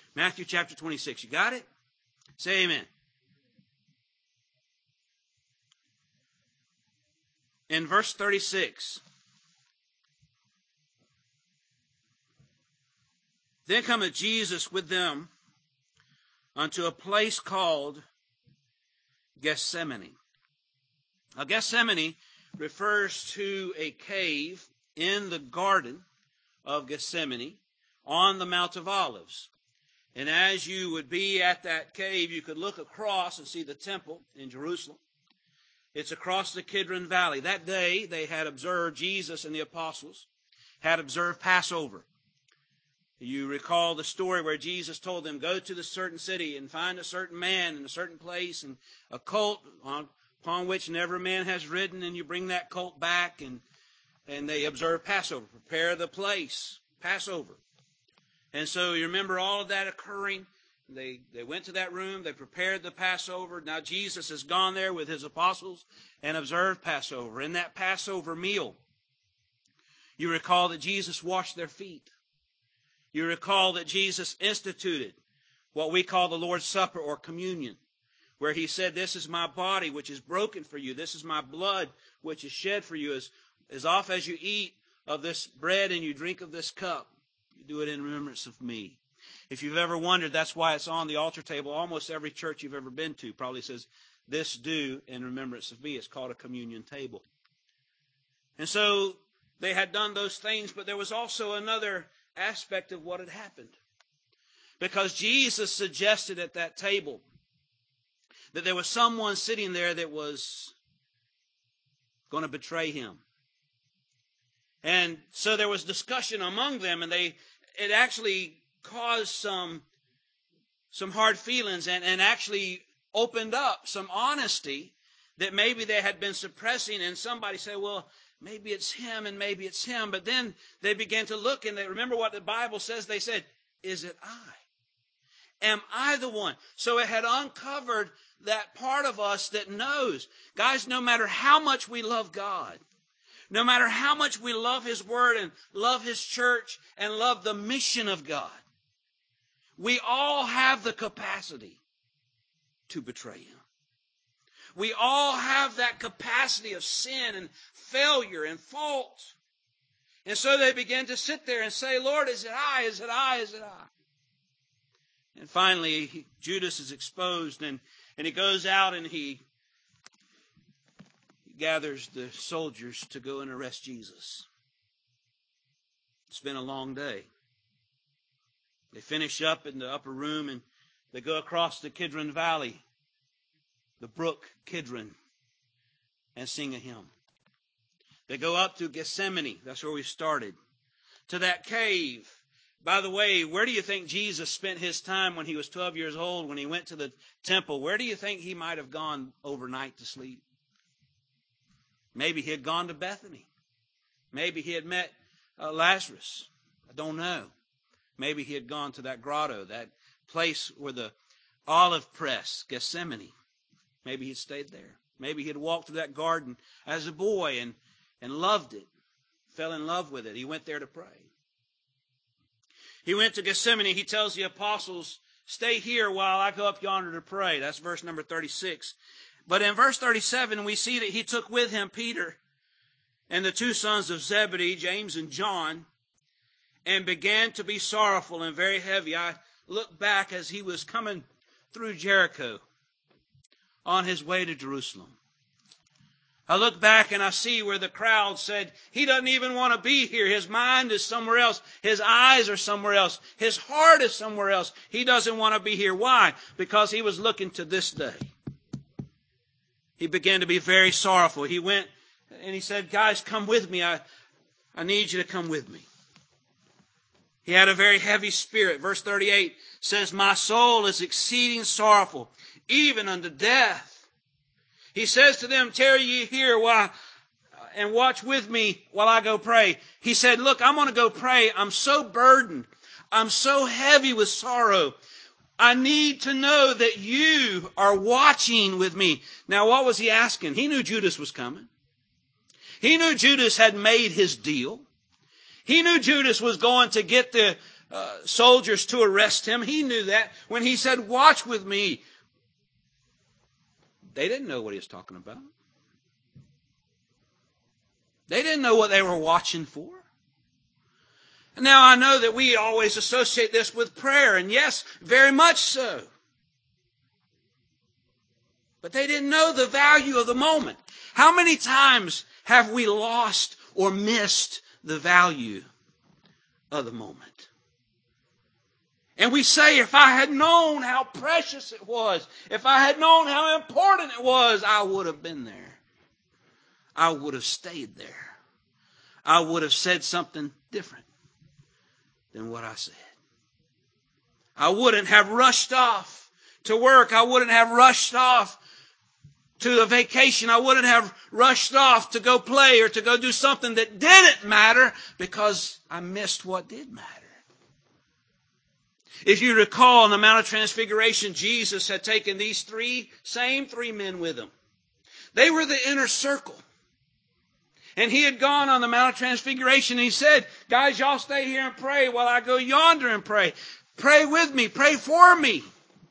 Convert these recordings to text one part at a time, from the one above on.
Matthew chapter 26. You got it? Say amen. In verse 36. Then cometh Jesus with them unto a place called Gethsemane. Now, Gethsemane refers to a cave in the garden of Gethsemane on the Mount of Olives. And as you would be at that cave, you could look across and see the temple in Jerusalem. It's across the Kidron Valley. That day, they had observed, Jesus and the apostles had observed Passover. You recall the story where Jesus told them, go to the certain city and find a certain man in a certain place and a colt upon which never man has ridden, and you bring that colt back, and they observe Passover. Prepare the place, Passover. And so you remember all of that occurring. They went to that room, they prepared the Passover. Now Jesus has gone there with his apostles and observed Passover. In that Passover meal, you recall that Jesus washed their feet. You recall that Jesus instituted what we call the Lord's Supper or communion, where he said, this is my body which is broken for you. This is my blood which is shed for you. As oft as you eat of this bread and you drink of this cup, you do it in remembrance of me. If you've ever wondered, that's why it's on the altar table. Almost every church you've ever been to probably says, this do in remembrance of me. It's called a communion table. And so they had done those things, but there was also another aspect of what had happened. Because Jesus suggested at that table that there was someone sitting there that was going to betray him. And so there was discussion among them, and it actually caused some hard feelings and actually opened up some honesty that maybe they had been suppressing. And somebody said, well, maybe it's him and maybe it's him. But then they began to look, and they remember what the Bible says. They said, is it I? Am I the one? So it had uncovered that part of us that knows. Guys, no matter how much we love God, no matter how much we love his word and love his church and love the mission of God, we all have the capacity to betray him. We all have that capacity of sin and failure and fault. And so they began to sit there and say, Lord, is it I? Is it I? Is it I? And finally, Judas is exposed, and he goes out and he gathers the soldiers to go and arrest Jesus. It's been a long day. They finish up in the upper room, and they go across the Kidron Valley, the brook Kidron, and sing a hymn. They go up to Gethsemane. That's where we started. To that cave. By the way, where do you think Jesus spent his time when he was 12 years old, when he went to the temple? Where do you think he might have gone overnight to sleep? Maybe he had gone to Bethany. Maybe he had met Lazarus. I don't know. Maybe he had gone to that grotto, that place where the olive press, Gethsemane. Maybe he had stayed there. Maybe he had walked through that garden as a boy and loved it, fell in love with it. He went there to pray. He went to Gethsemane. He tells the apostles, stay here while I go up yonder to pray. That's verse number 36. But in verse 37, we see that he took with him Peter and the two sons of Zebedee, James and John, and began to be sorrowful and very heavy. I look back as he was coming through Jericho on his way to Jerusalem. I look back and I see where the crowd said, he doesn't even want to be here. His mind is somewhere else. His eyes are somewhere else. His heart is somewhere else. He doesn't want to be here. Why? Because he was looking to this day. He began to be very sorrowful. He went and he said, guys, come with me. I need you to come with me. He had a very heavy spirit. Verse 38 says, my soul is exceeding sorrowful, even unto death. He says to them, tarry ye here and watch with me while I go pray. He said, look, I'm going to go pray. I'm so burdened. I'm so heavy with sorrow. I need to know that you are watching with me. Now, what was he asking? He knew Judas was coming. He knew Judas had made his deal. He knew Judas was going to get the soldiers to arrest him. He knew that when he said, "Watch with me." They didn't know what he was talking about. They didn't know what they were watching for. Now, I know that we always associate this with prayer, and yes, very much so. But they didn't know the value of the moment. How many times have we lost or missed the value of the moment? And we say, if I had known how precious it was, if I had known how important it was, I would have been there. I would have stayed there. I would have said something different than what I said. I wouldn't have rushed off to work. I wouldn't have rushed off to a vacation. I wouldn't have rushed off to go play or to go do something that didn't matter because I missed what did matter. If you recall, on the Mount of Transfiguration, Jesus had taken these same three men with him. They were the inner circle. And he had gone on the Mount of Transfiguration and he said, "Guys, y'all stay here and pray while I go yonder and pray. Pray with me. Pray for me."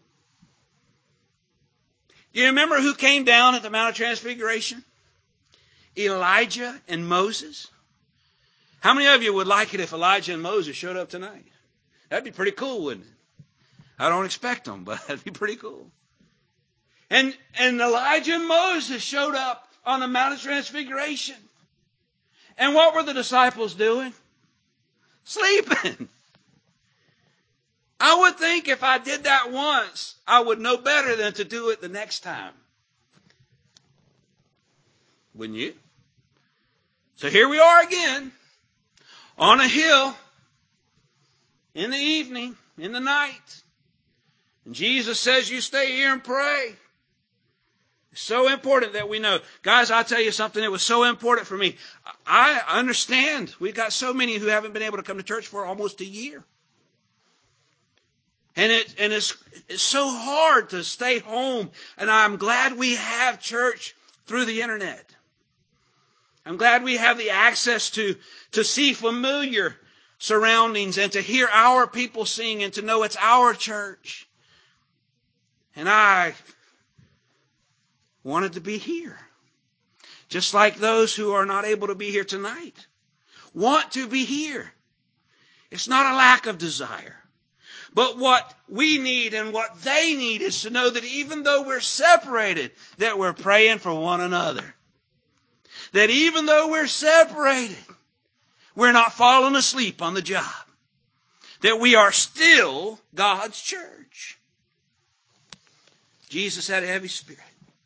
Do you remember who came down at the Mount of Transfiguration? Elijah and Moses. How many of you would like it if Elijah and Moses showed up tonight? That'd be pretty cool, wouldn't it? I don't expect them, but that'd be pretty cool. And Elijah and Moses showed up on the Mount of Transfiguration. And what were the disciples doing? Sleeping. I would think if I did that once, I would know better than to do it the next time. Wouldn't you? So here we are again, on a hill, in the evening, in the night. And Jesus says, "You stay here and pray." It's so important that we know. Guys, I'll tell you something. It was so important for me. I understand. We've got so many who haven't been able to come to church for almost a year. And it's so hard to stay home. And I'm glad we have church through the internet. I'm glad we have the access to see familiar surroundings and to hear our people sing and to know it's our church. And I wanted to be here. Just like those who are not able to be here tonight want to be here. It's not a lack of desire. But what we need and what they need is to know that even though we're separated, that we're praying for one another. That even though we're separated, we're not falling asleep on the job. That we are still God's church. Jesus had a heavy spirit.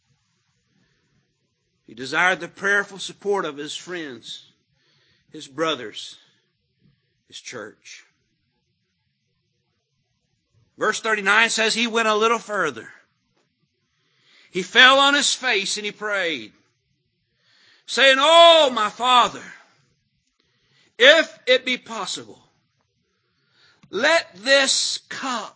He desired the prayerful support of his friends, his brothers, his church. Verse 39 says he went a little further. He fell on his face and he prayed, saying, "Oh, my Father, if it be possible, let this cup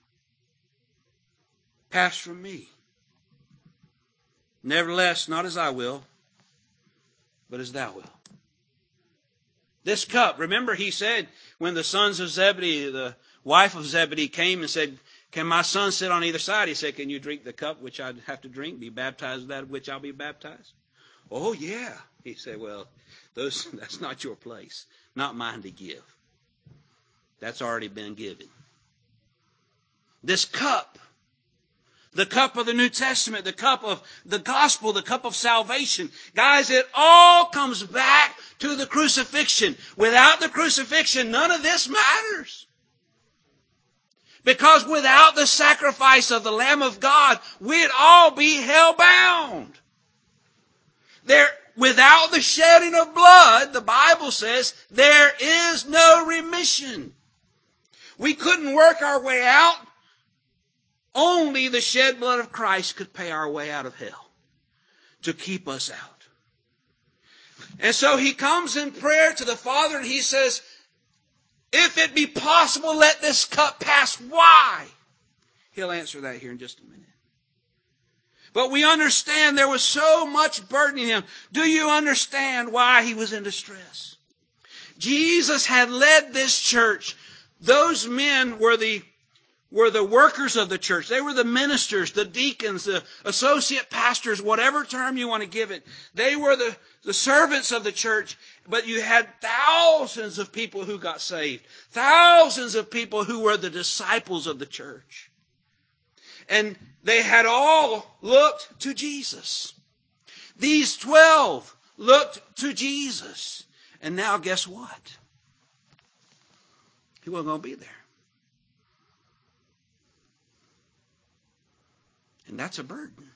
pass from me. Nevertheless, not as I will, but as thou wilt." This cup, remember he said when the sons of Zebedee, the wife of Zebedee came and said, "Can my son sit on either side?" He said, "Can you drink the cup which I have to drink, be baptized with that of which I'll be baptized?" "Oh, yeah." He said, "Well, that's not your place, not mine to give. That's already been given." This cup, the cup of the New Testament, the cup of the gospel, the cup of salvation. Guys, it all comes back to the crucifixion. Without the crucifixion, none of this matters. Because without the sacrifice of the Lamb of God, we'd all be hell-bound. Without the shedding of blood, the Bible says, there is no remission. We couldn't work our way out. Only the shed blood of Christ could pay our way out of hell, to keep us out. And so he comes in prayer to the Father and he says, "If it be possible, let this cup pass." Why? He'll answer that here in just a minute. But we understand there was so much burden in him. Do you understand why he was in distress? Jesus had led this church Those men were the workers of the church. They were the ministers, the deacons, the associate pastors, whatever term you want to give it. They were the servants of the church. But you had thousands of people who got saved. Thousands of people who were the disciples of the church. And they had all looked to Jesus. These 12 looked to Jesus. And now guess what? He wasn't going to be there. And that's a burden.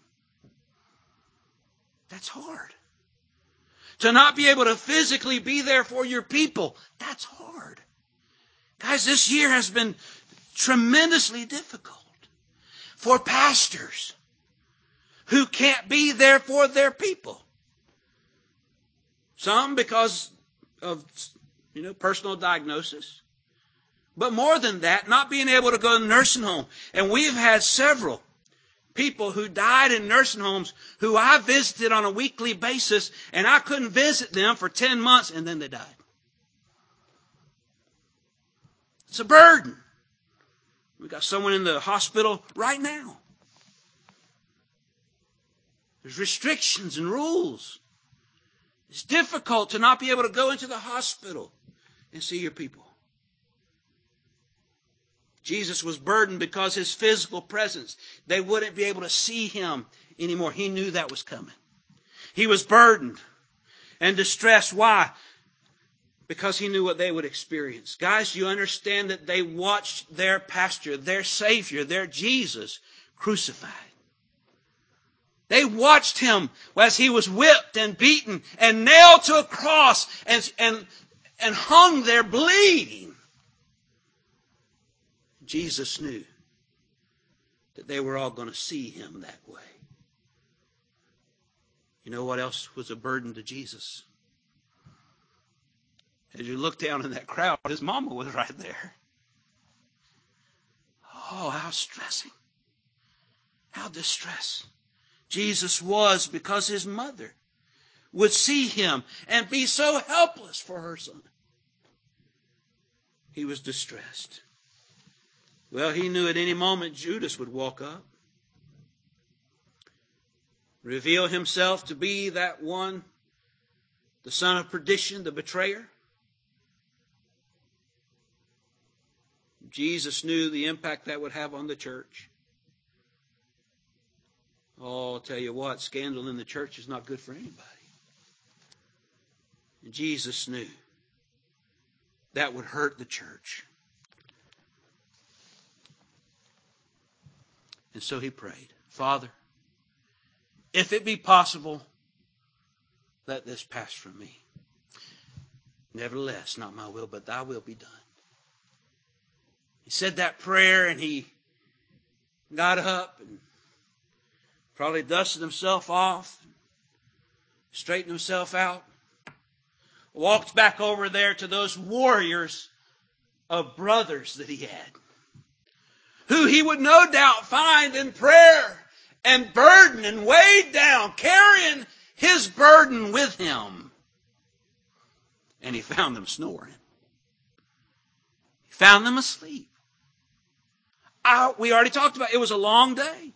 That's hard. To not be able to physically be there for your people, that's hard. Guys, this year has been tremendously difficult for pastors who can't be there for their people. Some because of, personal diagnosis. But more than that, not being able to go to the nursing home. And we've had several people who died in nursing homes who I visited on a weekly basis, and I couldn't visit them for 10 months, and then they died. It's a burden. We've got someone in the hospital right now. There's restrictions and rules. It's difficult to not be able to go into the hospital and see your people. Jesus was burdened because his physical presence, they wouldn't be able to see him anymore. He knew that was coming. He was burdened and distressed. Why? Because he knew what they would experience. Guys, you understand that they watched their pastor, their Savior, their Jesus crucified. They watched him as he was whipped and beaten and nailed to a cross and hung there bleeding. Jesus knew that they were all going to see him that way. You know what else was a burden to Jesus? As you look down in that crowd, his mama was right there. Oh, how stressing. How distressed Jesus was because his mother would see him and be so helpless for her son. He was distressed. Well, he knew at any moment Judas would walk up, reveal himself to be that one, the son of perdition, the betrayer. Jesus knew the impact that would have on the church. Oh, I'll tell you what, scandal in the church is not good for anybody. And Jesus knew that would hurt the church. And so he prayed, Father, if it be possible, let this pass from me. Nevertheless, not my will, but thy will be done. He said that prayer and he got up and probably dusted himself off, straightened himself out, walked back over there to those warriors of brothers that he had, who he would no doubt find in prayer and burden and weighed down, carrying his burden with him. And he found them snoring. He found them asleep. We already talked about it. It was a long day.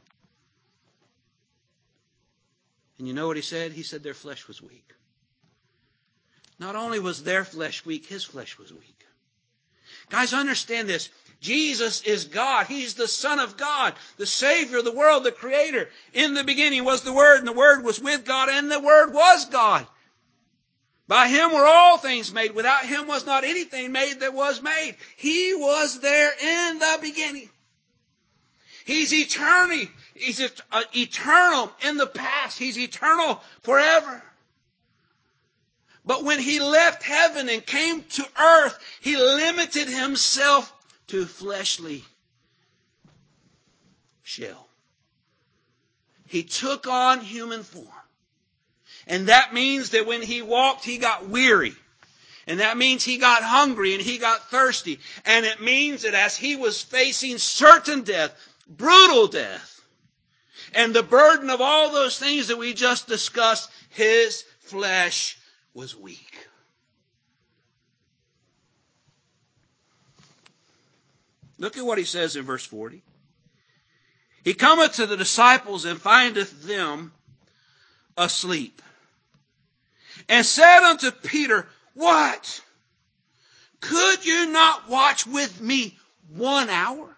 And you know what he said? He said their flesh was weak. Not only was their flesh weak, his flesh was weak. Guys, understand this. Jesus is God. He's the Son of God, the Savior of the world, the Creator. In the beginning was the Word, and the Word was with God, and the Word was God. By him were all things made. Without him was not anything made that was made. He was there in the beginning. He's eternal. He's eternal in the past. He's eternal forever. But when he left heaven and came to earth, he limited himself to fleshly shell. He took on human form. And that means that when he walked, he got weary. And that means he got hungry and he got thirsty. And it means that as he was facing certain death, brutal death, and the burden of all those things that we just discussed, his flesh was weak. Look at what he says in verse 40. He cometh to the disciples and findeth them asleep. And said unto Peter, What? Could you not watch with me 1 hour?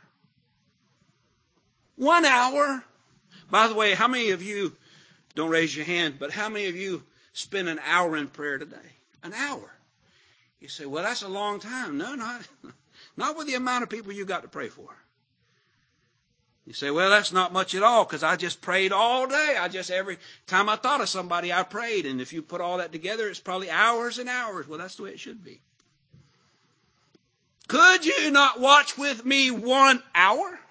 1 hour? By the way, how many of you, don't raise your hand, but how many of you spend an hour in prayer today? An hour. You say, well, that's a long time. No, not with the amount of people you got to pray for. You say, well, that's not much at all because I just prayed all day. Every time I thought of somebody, I prayed. And if you put all that together, it's probably hours and hours. Well, that's the way it should be. Could you not watch with me 1 hour?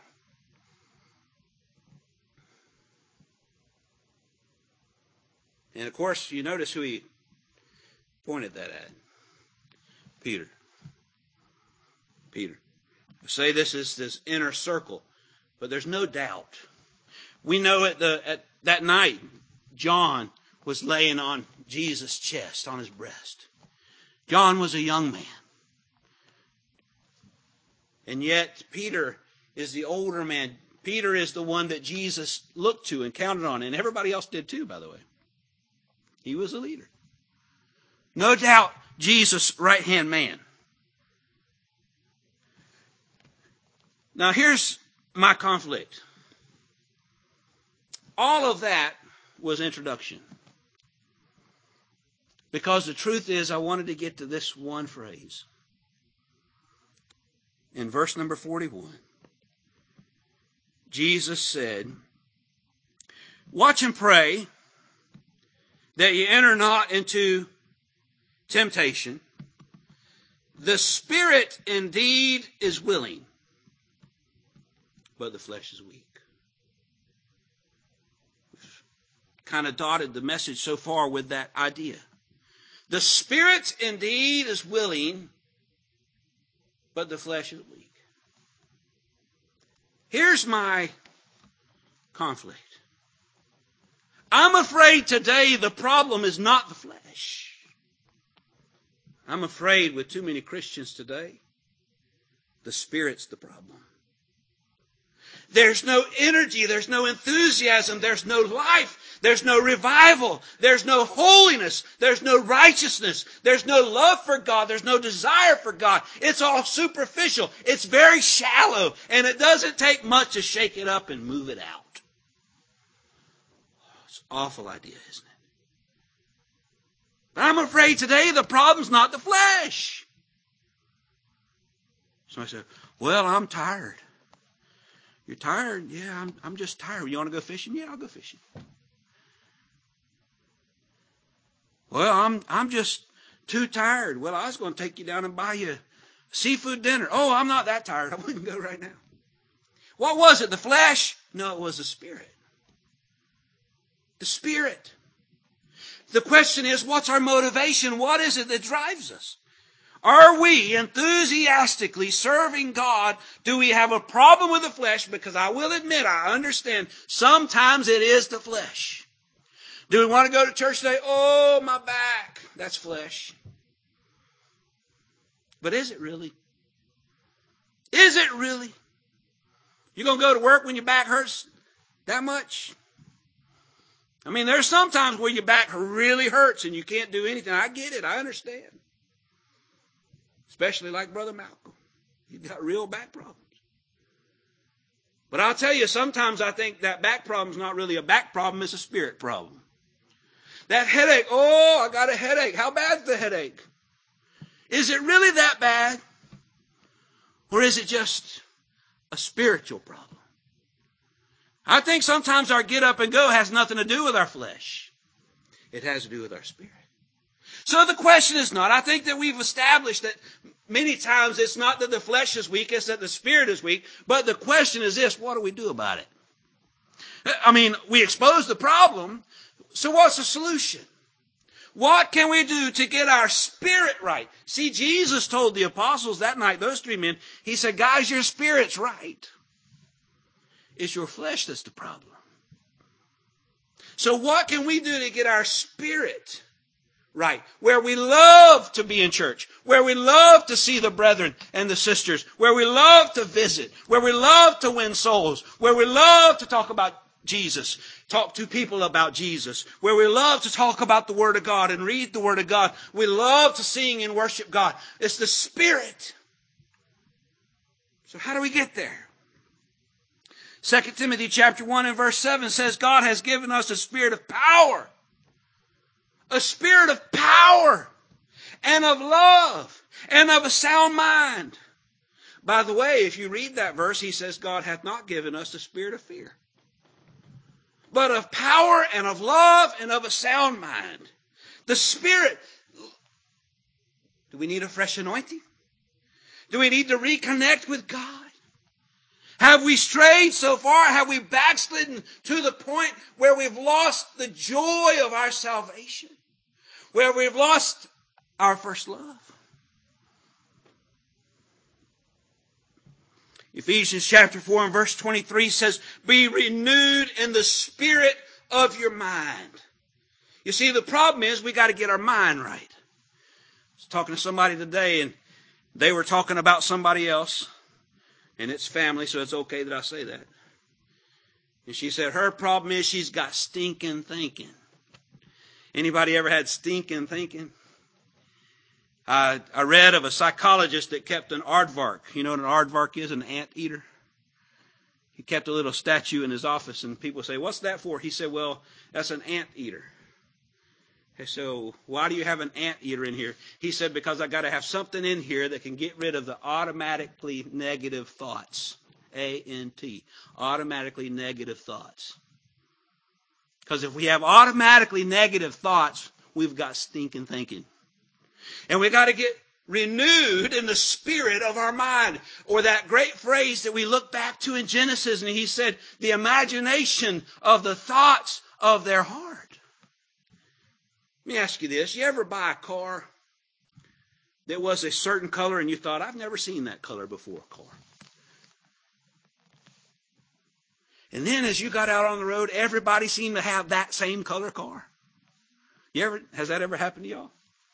And of course, you notice who he pointed that at. Peter. I say this is this inner circle, but there's no doubt. We know at that night, John was laying on Jesus' chest, on his breast. John was a young man. And yet, Peter is the older man. Peter is the one that Jesus looked to and counted on. And everybody else did too, by the way. He was a leader. No doubt, Jesus' right-hand man. Now, here's my conflict. All of that was introduction. Because the truth is, I wanted to get to this one phrase. In verse number 41, Jesus said, Watch and pray that ye enter not into temptation. The spirit indeed is willing, but the flesh is weak. We've kind of dotted the message so far with that idea. The spirit indeed is willing, but the flesh is weak. Here's my conflict. I'm afraid today the problem is not the flesh. I'm afraid with too many Christians today, the spirit's the problem. There's no energy, there's no enthusiasm, there's no life, there's no revival, there's no holiness, there's no righteousness, there's no love for God, there's no desire for God. It's all superficial, it's very shallow, and it doesn't take much to shake it up and move it out. It's an awful idea, isn't it? But I'm afraid today the problem's not the flesh. Somebody said, well, I'm tired. You're tired? Yeah, I'm just tired. You want to go fishing? Yeah, I'll go fishing. Well, I'm just too tired. Well, I was going to take you down and buy you seafood dinner. Oh, I'm not that tired. I wouldn't go right now. What was it? The flesh? No, it was the spirit. The spirit. The question is, what's our motivation? What is it that drives us? Are we enthusiastically serving God? Do we have a problem with the flesh? Because I will admit, I understand sometimes it is the flesh. Do we want to go to church today? Oh, my back. That's flesh. But is it really? Is it really? You going to go to work when your back hurts that much? I mean, there's some times where your back really hurts and you can't do anything. I get it. I understand. Especially like Brother Malcolm. He's got real back problems. But I'll tell you, sometimes I think that back problem's not really a back problem, it's a spirit problem. That headache, oh, I got a headache. How bad's the headache? Is it really that bad? Or is it just a spiritual problem? I think sometimes our get up and go has nothing to do with our flesh. It has to do with our spirit. So the question is not, I think that we've established that many times it's not that the flesh is weak, it's that the spirit is weak. But the question is this, what do we do about it? I mean, we expose the problem, so what's the solution? What can we do to get our spirit right? See, Jesus told the apostles that night, those three men, he said, guys, your spirit's right. It's your flesh that's the problem. So what can we do to get our spirit right, where we love to be in church, where we love to see the brethren and the sisters, where we love to visit, where we love to win souls, where we love to talk about Jesus, talk to people about Jesus, where we love to talk about the Word of God and read the Word of God. We love to sing and worship God. It's the Spirit. So how do we get there? 2 Timothy chapter 1 and verse 7 says God has given us a spirit of power. A spirit of power and of love and of a sound mind. By the way, if you read that verse, he says God hath not given us the spirit of fear, but of power and of love and of a sound mind. The Spirit. Do we need a fresh anointing? Do we need to reconnect with God? Have we strayed so far? Have we backslidden to the point where we've lost the joy of our salvation? Where we've lost our first love? Ephesians chapter 4 and verse 23 says, be renewed in the spirit of your mind. You see, the problem is we got to get our mind right. I was talking to somebody today and they were talking about somebody else. And it's family, so it's okay that I say that. And she said her problem is she's got stinking thinking. Anybody ever had stinking thinking? I read of a psychologist that kept an aardvark. You know what an aardvark is? An anteater. He kept a little statue in his office, and people say, what's that for? He said, well, that's an anteater. So why do you have an anteater in here? He said, because I got to have something in here that can get rid of the automatically negative thoughts. A-N-T. Automatically negative thoughts. Because if we have automatically negative thoughts, we've got stinking thinking. And we got to get renewed in the spirit of our mind. Or that great phrase that we look back to in Genesis, and he said, the imagination of the thoughts of their heart. Let me ask you this. You ever buy a car that was a certain color and you thought, I've never seen that color before, car. And then as you got out on the road, everybody seemed to have that same color car. Has that ever happened to y'all?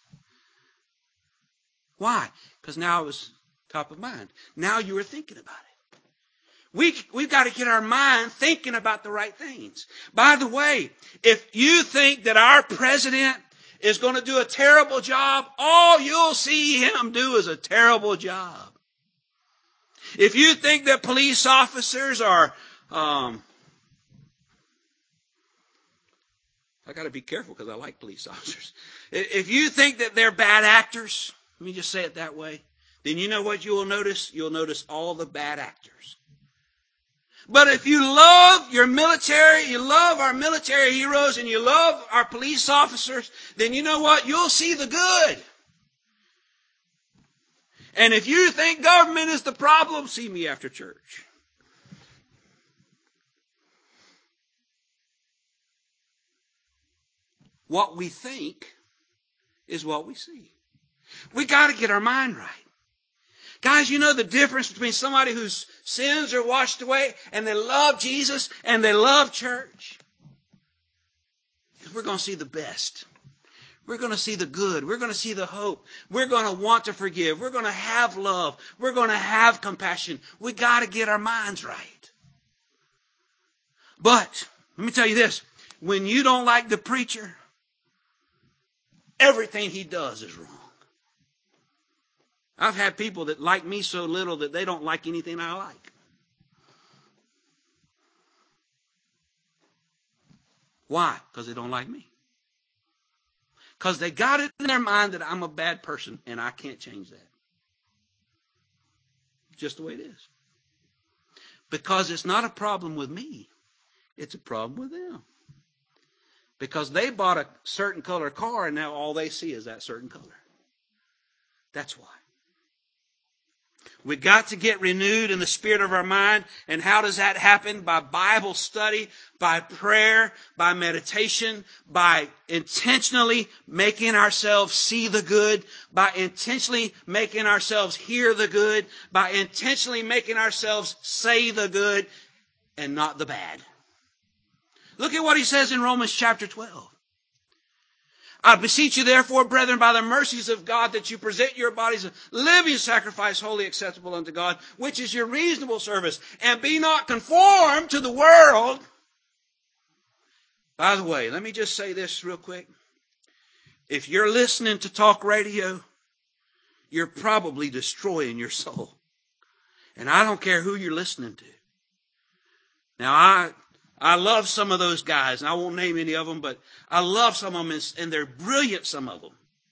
Why? Because now it was top of mind. Now you were thinking about it. We've got to get our mind thinking about the right things. By the way, if you think that our president is going to do a terrible job, all you'll see him do is a terrible job. If you think that police officers are, I got to be careful because I like police officers. If you think that they're bad actors, let me just say it that way, then you know what you will notice? You'll notice all the bad actors. But if you love your military, you love our military heroes, and you love our police officers, then you know what? You'll see the good. And if you think government is the problem, see me after church. What we think is what we see. We got to get our mind right. Guys, you know the difference between somebody whose sins are washed away and they love Jesus and they love church? We're going to see the best. We're going to see the good. We're going to see the hope. We're going to want to forgive. We're going to have love. We're going to have compassion. We got to get our minds right. But let me tell you this. When you don't like the preacher, everything he does is wrong. I've had people that like me so little that they don't like anything I like. Why? Because they don't like me. Because they got it in their mind that I'm a bad person, and I can't change that. It's just the way it is. Because it's not a problem with me. It's a problem with them. Because they bought a certain color car, and now all they see is that certain color. That's why. We got to get renewed in the spirit of our mind. And how does that happen? By Bible study, by prayer, by meditation, by intentionally making ourselves see the good, by intentionally making ourselves hear the good, by intentionally making ourselves say the good and not the bad. Look at what he says in Romans chapter 12. I beseech you therefore, brethren, by the mercies of God, that you present your bodies a living sacrifice, wholly acceptable unto God, which is your reasonable service. And be not conformed to the world. By the way, let me just say this real quick. If you're listening to talk radio, you're probably destroying your soul. And I don't care who you're listening to. Now, I love some of those guys, and I won't name any of them, but I love some of them, and they're brilliant, some of them.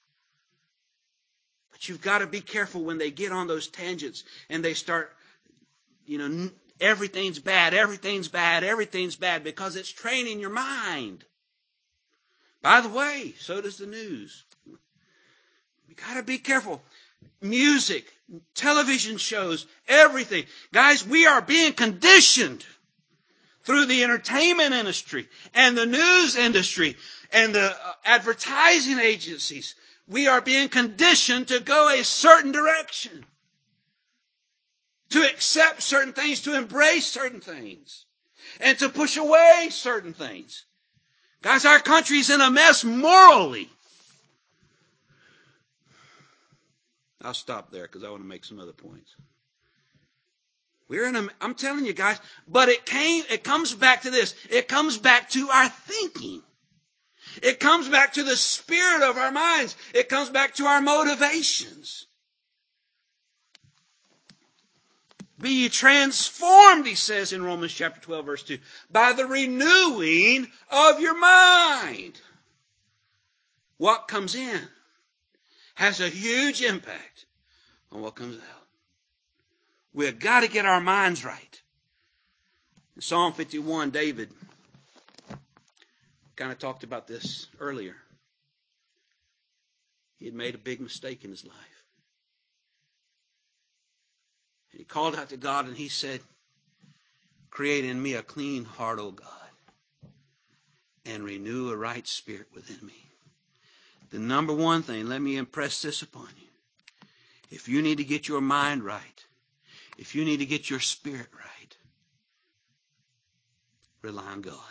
But you've got to be careful when they get on those tangents and they start, everything's bad, everything's bad, everything's bad, because it's training your mind. By the way, so does the news. You got to be careful. Music, television shows, everything. Guys, we are being conditioned through the entertainment industry and the news industry and the advertising agencies. We are being conditioned to go a certain direction, to accept certain things, to embrace certain things, and to push away certain things. Guys, our country's in a mess morally. I'll stop there because I want to make some other points. I'm telling you guys, but it comes back to this. It comes back to our thinking. It comes back to the spirit of our minds. It comes back to our motivations. Be ye transformed, he says in Romans chapter 12, verse 2, by the renewing of your mind. What comes in has a huge impact on what comes out. We've got to get our minds right. In Psalm 51, David kind of talked about this earlier. He had made a big mistake in his life. And he called out to God and he said, create in me a clean heart, O God, and renew a right spirit within me. The number one thing, let me impress this upon you. If you need to get your mind right, if you need to get your spirit right, rely on God.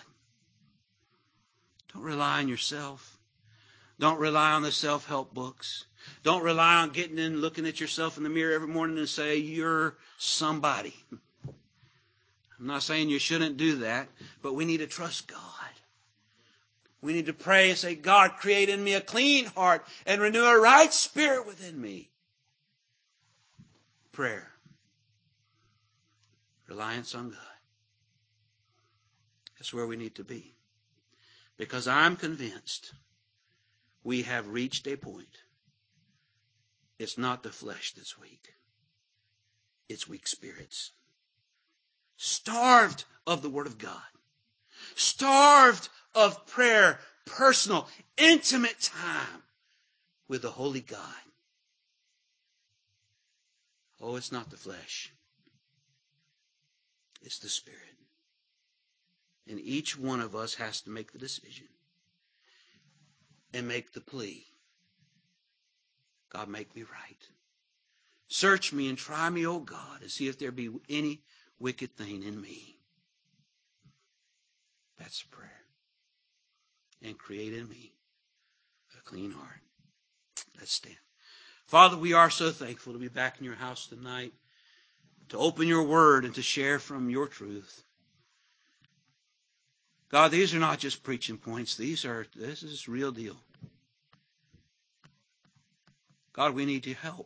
Don't rely on yourself. Don't rely on the self-help books. Don't rely on getting in, looking at yourself in the mirror every morning and say, you're somebody. I'm not saying you shouldn't do that, but we need to trust God. We need to pray and say, God, create in me a clean heart and renew a right spirit within me. Prayer. Reliance on God. That's where we need to be. Because I'm convinced we have reached a point. It's not the flesh that's weak. It's weak spirits. Starved of the Word of God. Starved of prayer, personal, intimate time with the Holy God. Oh, it's not the flesh. It's the Spirit. And each one of us has to make the decision and make the plea. God, make me right. Search me and try me, O God, and see if there be any wicked thing in me. That's prayer. And create in me a clean heart. Let's stand. Father, we are so thankful to be back in your house tonight, to open your word and to share from your truth. God, these are not just preaching points. This is real deal. God, we need your help.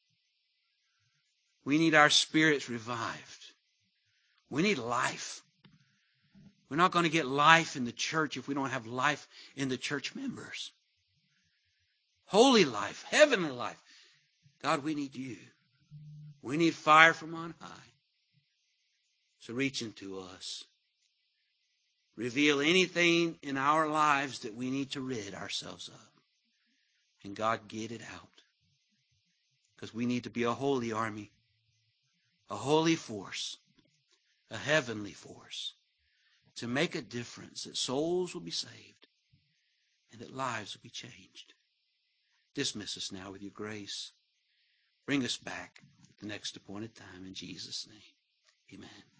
We need our spirits revived. We need life. We're not going to get life in the church if we don't have life in the church members. Holy life, heavenly life. God, we need you. We need fire from on high. So reach into us. Reveal anything in our lives that we need to rid ourselves of. And God, get it out. Because we need to be a holy army, a holy force, a heavenly force, to make a difference that souls will be saved and that lives will be changed. Dismiss us now with your grace. Bring us back at the next appointed time in Jesus' name. Amen.